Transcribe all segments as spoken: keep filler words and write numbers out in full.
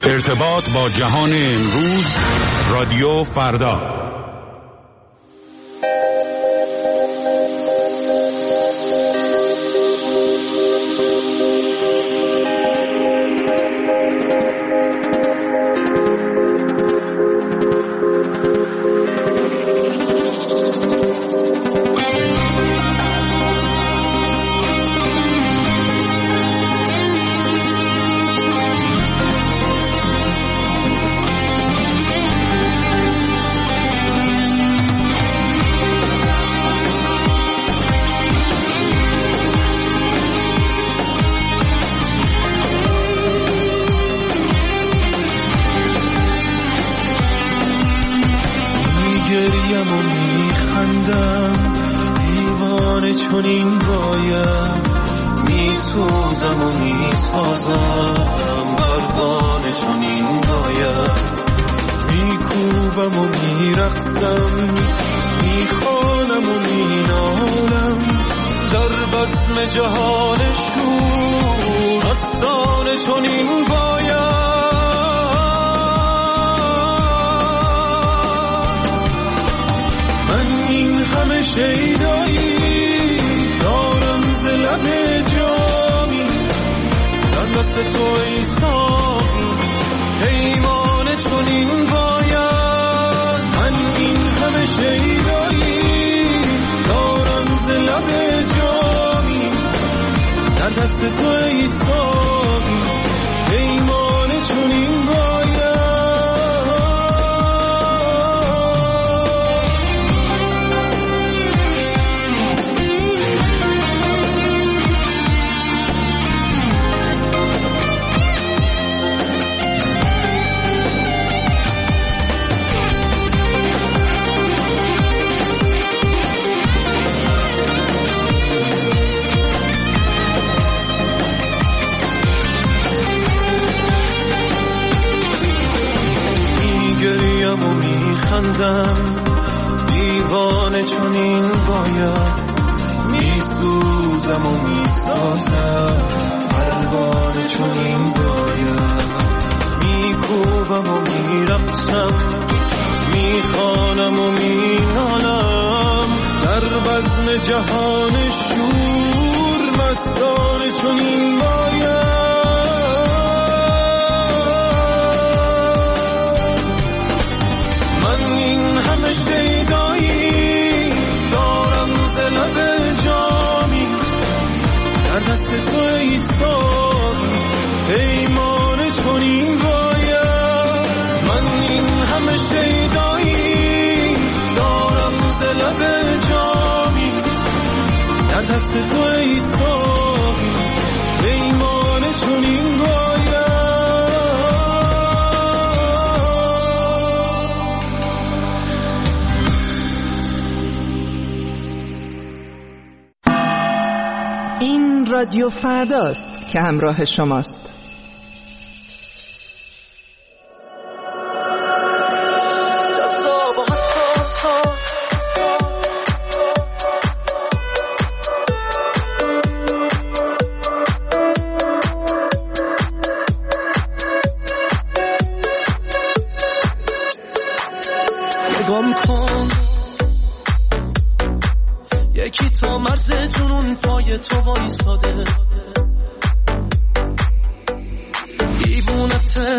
ارتباط با جهان امروز، رادیو فردا. دیوانه چنین باید میسوزم و میسازم پروانه چنین باید میکوبم و میرقصم میخوانم و مینالم در بزم جهان شور مستانه چنین باید شیدایی دارم ز لب جامی در دست تو ای ساقی پیمانه چنین باید من این همه شیدایی دارم ز لب جامی در دست تو ای ساقی پیمانه چنین باید رادیو فرداست که همراه شماست. نگام کن یکی تا مرز جنون پای تو وایساده دیوونته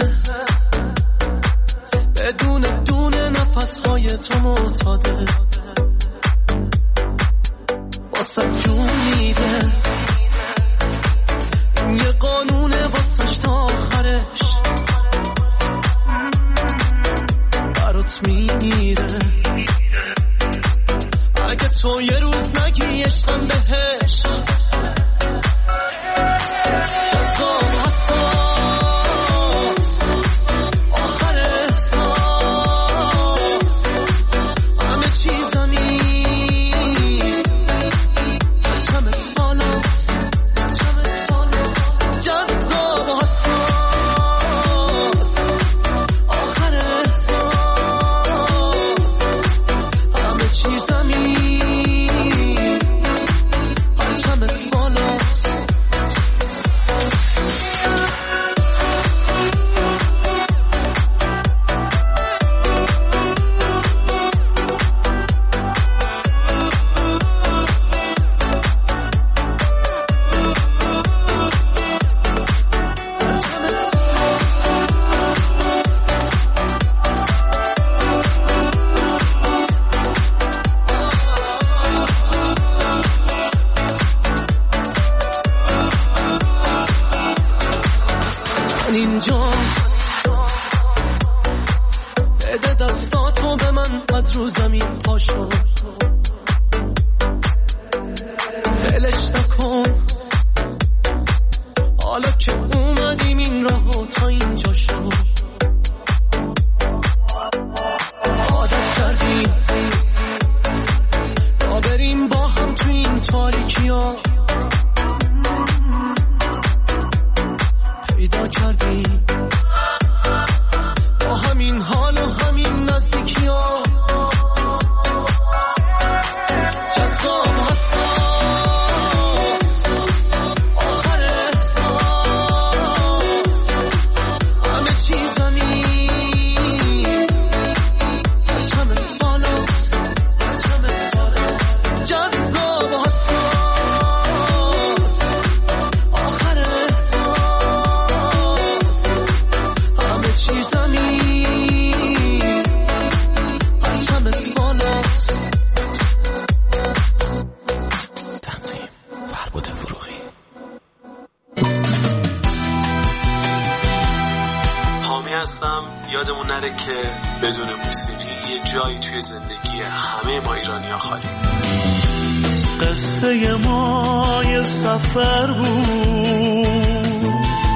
بدون دونه نفسهای تو معتاده واسه جون میده این یه قانونه واسش تا آخرش برات میگیره اگه تو یه روز نگی عشقم بهش جذاب حساس آخر احساس همه چیزمی پرچمت بالا من اینجا، بده دستاتو به من از رو زمین پاشو، دلش نکن حالا که اومدیم این راهو تا اینجا شو، عادت کردیم تا بریم با هم تو این تاریکی ها، پیدا کردیم با همین حال و همین نزدیکی ها، جذاب حساس آخر احساس، همه چیز زمین پرچمت بالاست، جذاب حساس آخر احساس، همه چیز زمین پرچمت بالاست. تنظیم فربود فروغی. حامی هستم. یادمون نره که بدون موسیقی یه جایی توی زندگی همه ما ایرانی‌ها خالی. قصه ما یه سفر بود،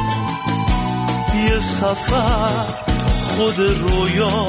یه سفر خود رویا،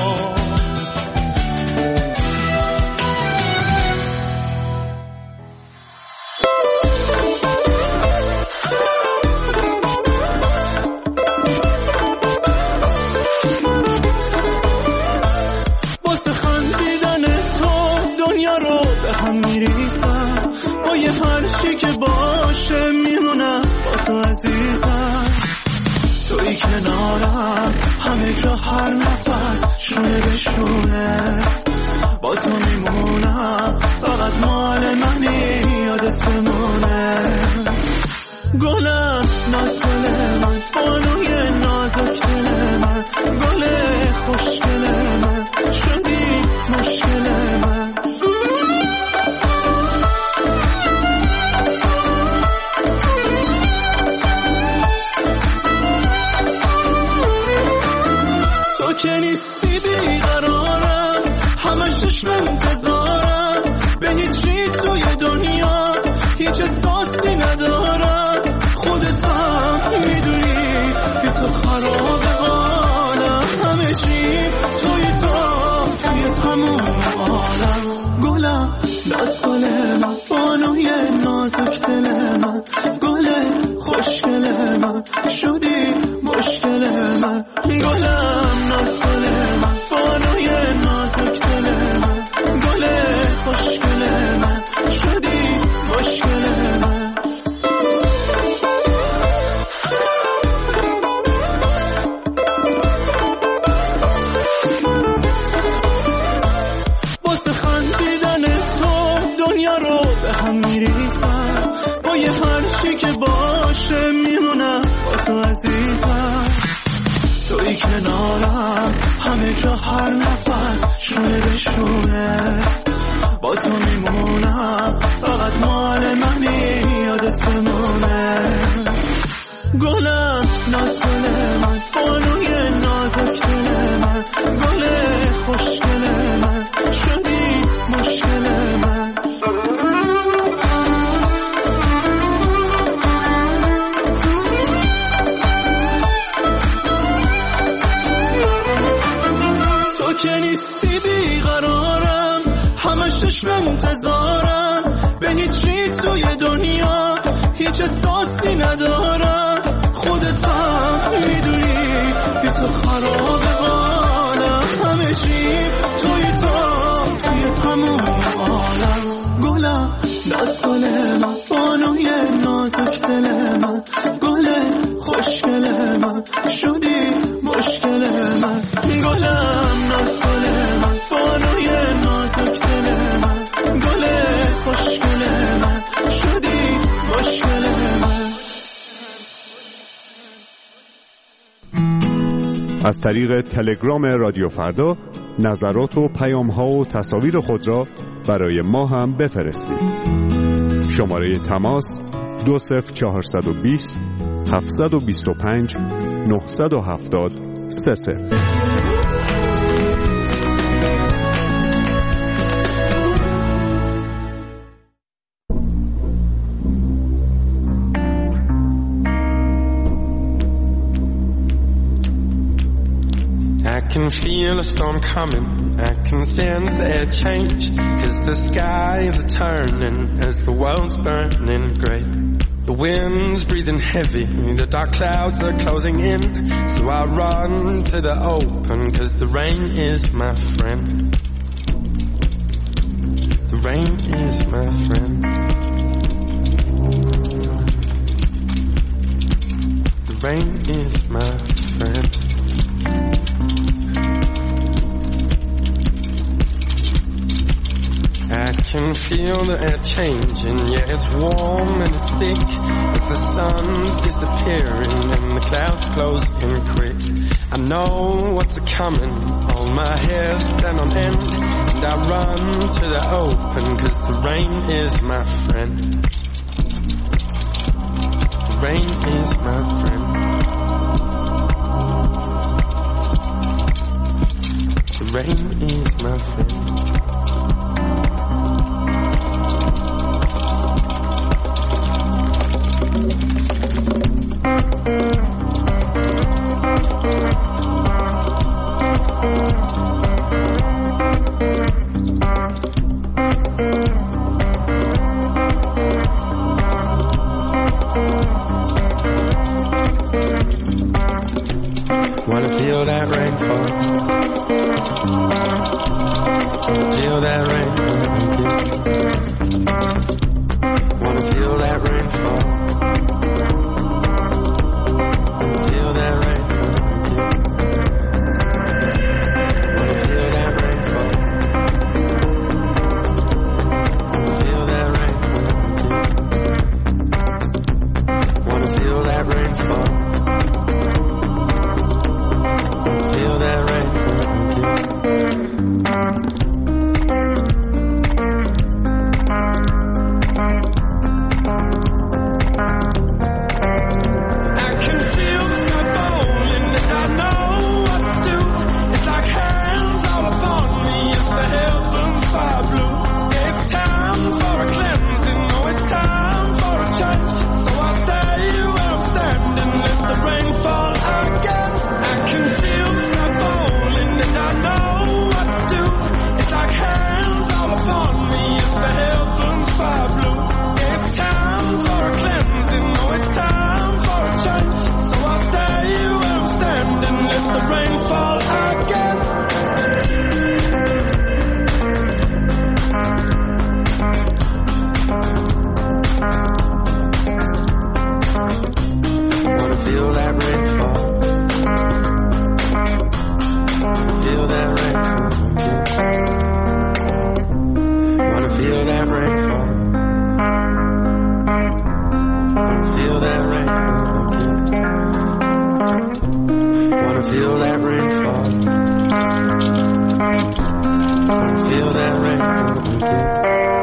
واسه خندیدن تو دنیا رو به هم میریسم، با یه هرچی که باشه میمونم با تو عزیزم، توی کنارم همه جا هر نفس شونه به شونه، با تو میمونم فقط مال منی یادت بمونه، گلم نازگل من بانوی نازک دل من، گل خوشگل من شدی مشکل من، تو که نیستی بیقرارم، همه چشم انتظارم، به هیچی توی دنیا هیچ احساسی ندارم، خودت هم میدونی که تو خراب حالم، همه چی توی تو توی تموم عالم، گلم دستگل من بانوی نازک دل من، گل خوشگل من شدی مشکل من، گلم نازگل من بانوی نازک دل من، گل خوشگل من شدی مشکل من. واسه خندیدن تو دنیا رو به هم میریسم، با یه هرچی که باشه میمونم با تو عزیزم، توی کنارم همه جا هر نفس شونه به شونه، با تو میمونم فقط مال منی یادت بمونه، گلم نازگل من بانوی نازک دل من، گل خوشگل من شدی مشکل من، تو که نیستی بیقرارم، همه چشم انتظارم، به هیچی توی دنیا هیچ احساسی ندارم، خودت هم میدونی که تو خراب حالم، همه چی توی تو توی تموم عالم، گلم دستگل من بانوی نازک دل من، گل خوشگل من شدی مشکل من، گلم دستگل من بانوی نازک دل من، گل خوشگل من شدی مشکل من. از طریق تلگرام رادیو فردا نظرات و پیام‌ها و تصاویر خود را برای ما هم بفرستید. شماره تماس دو صفر چهارصد و بیست هفت دو پنج نه هفت صفر سه صفر. I can feel a storm coming, I can sense the air change, 'cause the skies are turning as the world's burning grey. The wind's breathing heavy, the dark clouds are closing in, so I run to the open, 'cause the rain is my friend. The rain is my friend. The rain is my friend. I can feel the air changing, yeah, it's warm and it's thick, as the sun's disappearing and the clouds closing quick. I know what's a-coming, all my hairs stand on end, and I run to the open, 'cause the rain is my friend. The rain is my friend. The rain is my friend. Wanna feel that rainfall. Feel that rain. Wanna feel that rainfall. Feel that rainfall. Wanna feel that rainfall. Feel that rainfall. Wanna feel that rainfall. Feel that rain. I can feel the sky falling and I know what to do. It's like hands all upon me as the heavens fire blue. Yeah, it's time for a cleansing, oh, it's time for a change. So I'll stay where I'm standing, let the rain fall again. I can feel the sky falling and I know what to do. It's like hands all upon me as the heavens fire blue. Yeah, it's time for a cleansing, oh, it's time for a change. So I'll stay where I'm standing, let the rain fall again. Wanna feel that rainfall. Feel that rainfall. Wanna feel that rainfall. Feel that rainfall. Wanna feel that rainfall. Wanna feel that rainfall.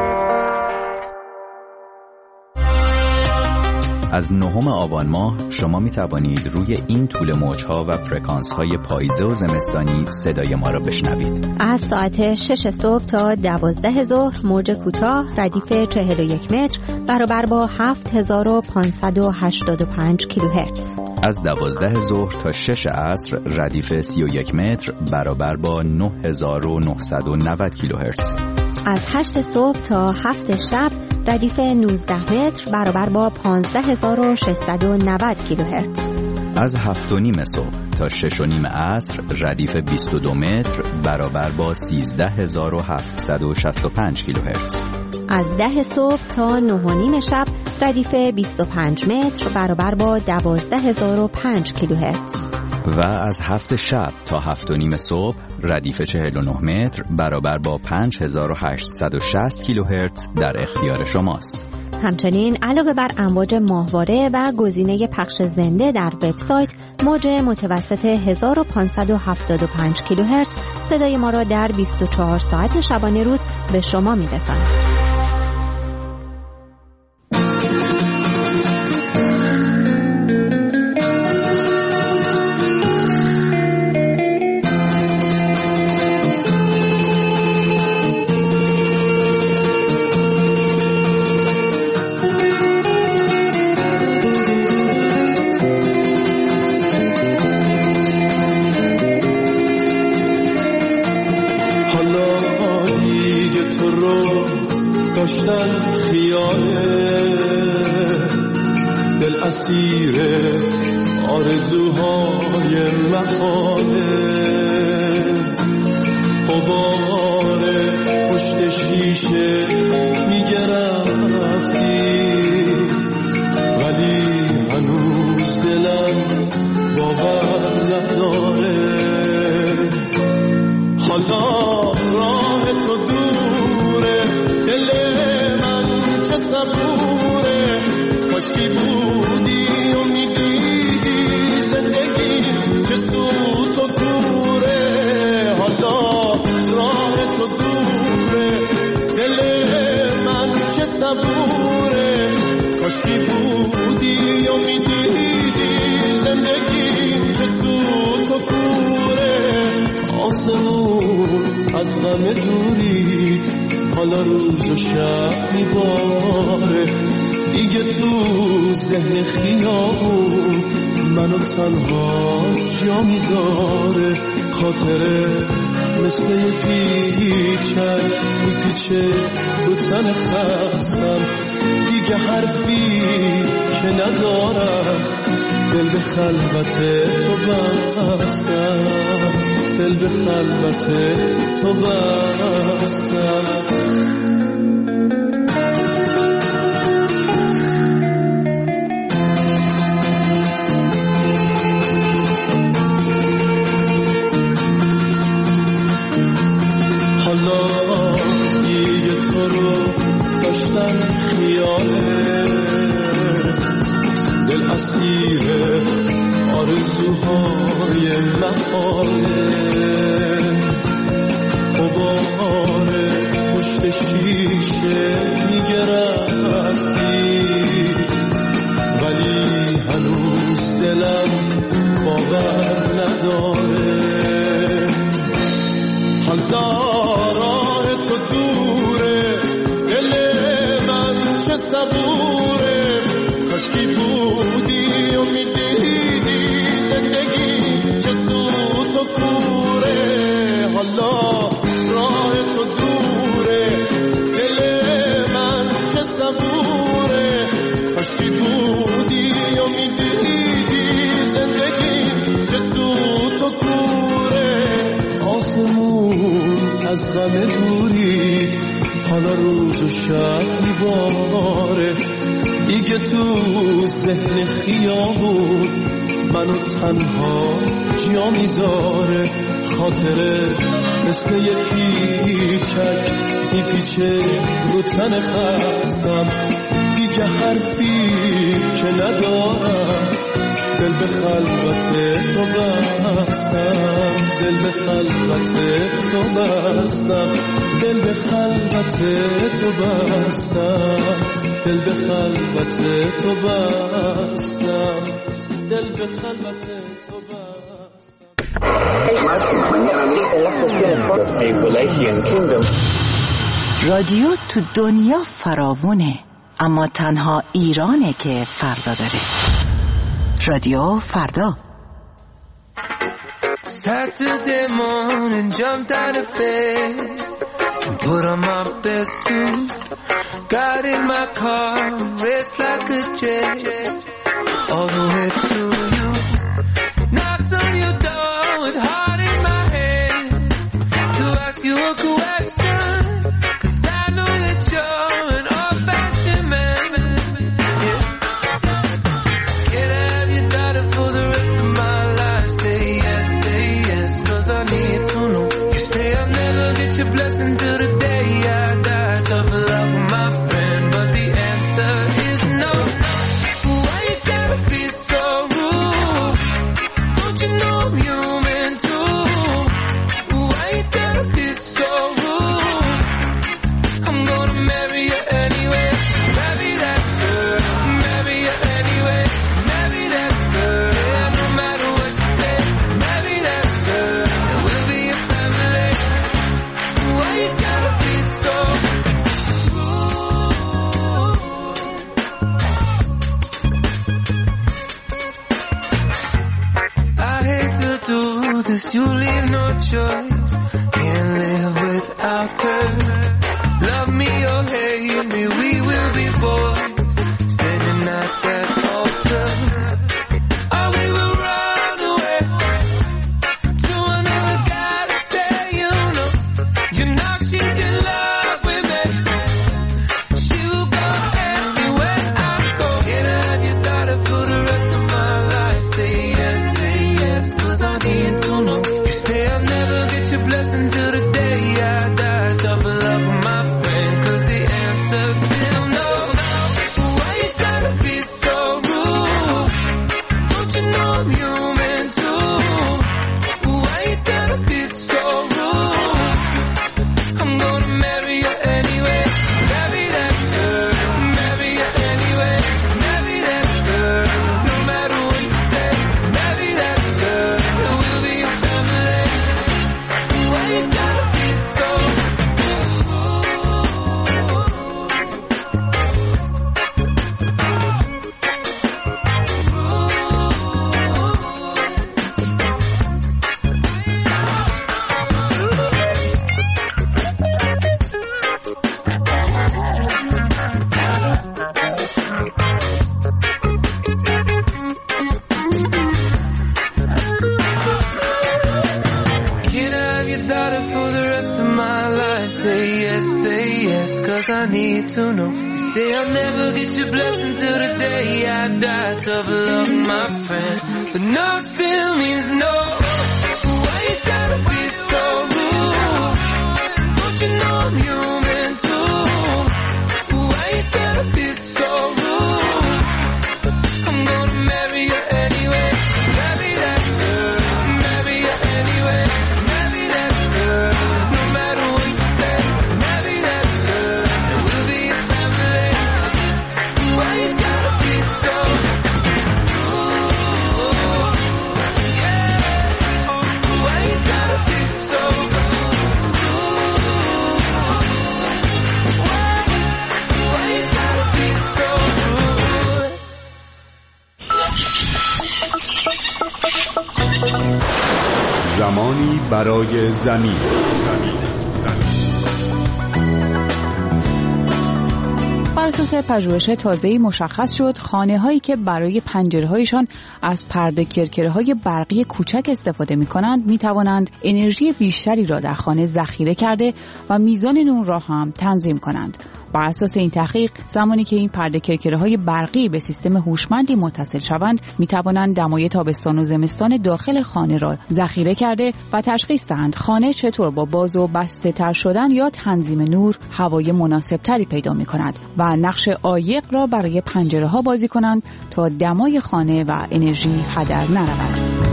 از نهم آبان ماه شما می توانید روی این طول موجها و فرکانس های پاییزه و زمستانی صدای ما را بشنوید. از ساعت شش صبح تا دوازده ظهر موج کوتاه ردیف چهل و یک متر برابر با هفت هزار و پانصد و هشتاد و پنج کیلوهرتز. از دوازده ظهر تا شش عصر ردیف سی و یک متر برابر با نه هزار و نهصد و نود کیلوهرتز. از هشت صبح تا هفت شب ردیف نوزده متر برابر با پانزده هزار و ششصد و نود کیلوهرتز. از هفت و نیم صبح تا شش و نیم عصر ردیف بیست و دو متر برابر با سیزده هزار و هفتصد و شصت و پنج کیلوهرتز. از ده صبح تا نه و نیم شب ردیف بیست و پنج متر برابر با دوازده هزار و پنج کیلوهرتز. و از هفت شب تا هفت و نیم صبح ردیف چهل و نه متر برابر با پنج هزار و هشتصد و شصت کیلوهرتز در اختیار شماست. همچنین علاوه بر امواج ماهواره و گزینه پخش زنده در وبسایت، موج متوسط هزار و پانصد و هفتاد و پنج کیلوهرتز صدای ما را در بیست و چهار ساعت شبانه روز به شما می‌رساند. اسیر آرزوهای محاله غبار پشت شیشه میگه رفتی ولی هنوز دلم باور نداره حالا راه تو دوره دل من چه صبوره کاشکی بودی و میدیدی زندگی چه تو تو کوره حالا راه تو دوره دل من چه صبوره کاشکی بودی و میدیدی زندگی چه تو تو کوره آسمون از غم دورید حالا روز و شب میباره دیگه تو ذهن خیابون منو تنها جا میذاره خاطره مثل یه پیچک میپیچه رو تن خستم دیگه حرفی که ندارم دل به خلوت تو بستم دل به خلوت تو بستم حالا دیگه تو رو داشتن خیاله دل اسیر آرزوهای محاله غبار پشت شیشه میگه رفتی ولی هنوز دلم باور نداره حالا راه تو دوره دل من چه صبوره کاشکی بودی و میدیدی زندگی چه سوت و کوره حالا راه تو دوره دل من چه صبوره کاشکی بودی و میدیدی زندگی چه سوت و کوره آسمون از غم دورید حالا روز و شب میباره دیگه تو ذهن خیابون منو تنها جا میذاره خاطره مثل یه پیچک میپیچه رو تن خستم دیگه حرفی که ندارم دل به خلوت تو بستم دل به خلوت تو بستم دل به خلوت تو بستم دل به خلوت تو بستم دل به خلوت تو بستم رادیو تو دنیا فراوونه اما تنها ایرانه که فردا داره رادیو فردا Saturday morning, jumped out of bed and put on my best suit. Got in my car, raced like a jet, all the way to you. Knocked on your door with heart in my hand to ask you a question, 'cause I know that you're an old-fashioned man. Yeah. Can I have your daughter for the rest of my life? Say yes, say yes, 'cause I need to know. You say I'll never get your blessing till the day I die. Tough love with my friend, but the answer is no. Why you gotta be so rude? Don't you know I'm human too? Why you gotta be so rude? I'm gonna marry you anyway. Marry that girl, marry you anyway. Marry that girl, yeah, no matter what you say. Marry that girl, and we'll be a family. Why you gotta be so rude? I hate to do this, you leave no choice. Can't live without her. Love me or hate me, we will be boys, standing at that altar. need to know. You say I'll never get your blessing till the day I die. Tough love with my friend, cause the answer's still no. Why you gotta be so rude? Don't you know I'm human too? Why you gotta be so rude? I'm gonna marry you anyway. Marry that girl, marry you anyway. Marry that girl, no matter what you say. Marry that girl, we'll be a family. Why you gotta be so Can I have your daughter for the rest of my life? Say yes, say yes, cause I need to know. You say I'll never get your blessing till the day I die. Tough love, my friend, but no still means no. Why you gotta be so rude? Don't you know I'm human too? Why you gotta be so rude? I'm gonna marry you anyway. Marry that girl, marry you anyway. Marry that girl, no matter what you say. Marry that girl, and we'll be a family. Why you gotta be so rude? Yeah. Why you gotta be so rude? Why? Why you gotta be so rude? زمانی برای زمین. بر اساس پژوهش تازه‌ای مشخص شد خانه‌هایی که برای پنجره‌هایشان از پرده کرکره‌های برقی کوچک استفاده می‌کنند می‌توانند انرژی بیشتری را در خانه ذخیره کرده و میزان نور را هم تنظیم کنند. بر اساس این تحقیق زمانی که این پرده کرکره‌های برقی به سیستم هوشمندی متصل شوند می‌توانند دمای تابستان و زمستان داخل خانه را ذخیره کرده و تشخیص دهند خانه چطور با باز و بسته تر شدن یا تنظیم نور هوای مناسب تری پیدا می‌کند و نقش عایق را برای پنجره‌ها بازی کنند تا دمای خانه و انرژی هدر نرود.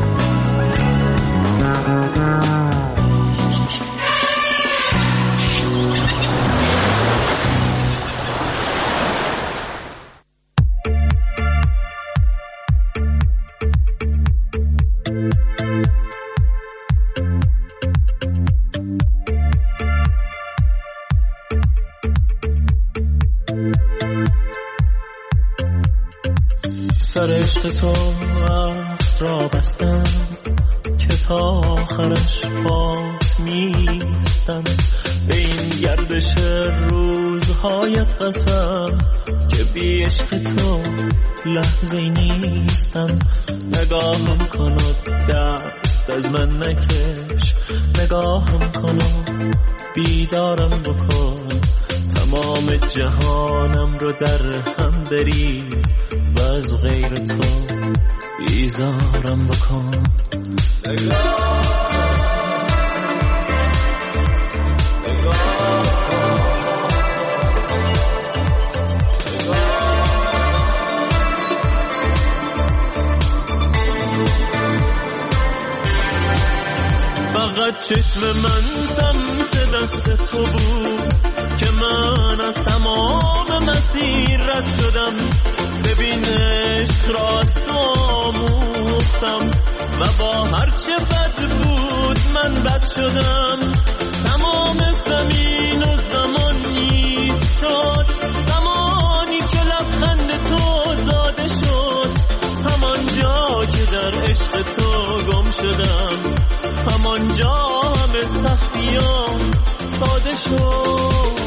سر عشق تو عهد را بستم که تا آخرش پات میستم به این گردش روزهایت قسم که بی عشق تو لحظه نیستم. نگاهم کن و دست از من نکش، نگاهم کن و بیدارم بکن، تمام جهانم رو در هم بریز و از غیر تو بیزارم بکن. فقط چشم من سمت دست تو بود که من از تمام مسیر رد شدم. ببین عشق را از تو آموختم و با هرچه بد بود من بد شدم. تمام زمین و زمان ایستاد زمانی که لبخند تو زاده شد. همان جا که در عشق تو گم شدم، همان جا همه سختیام ساده شد.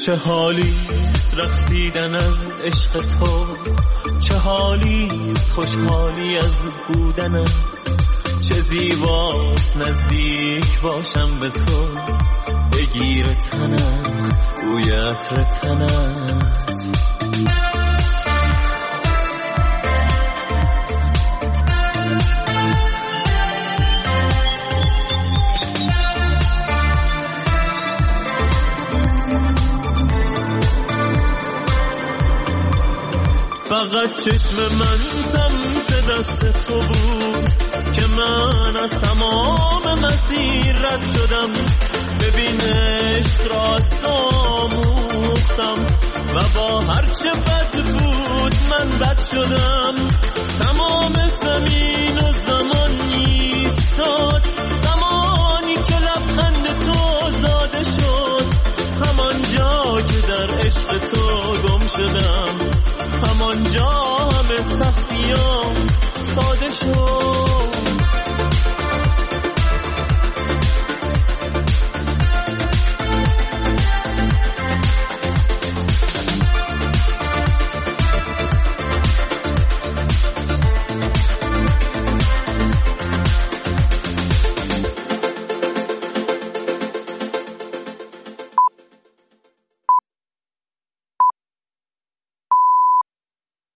چه حالیست رقصیدن از عشق تو، چه حالیست خوشحالی از بودنت، چه زیباست نزدیک باشم به تو، بگیر تنم بوی عطر تنت. فقط چشم من سمت دست تو بود که من از تمام مسیر رد شدم. ببین عشق را آموختم و با هرچه بد بود من بد شدم.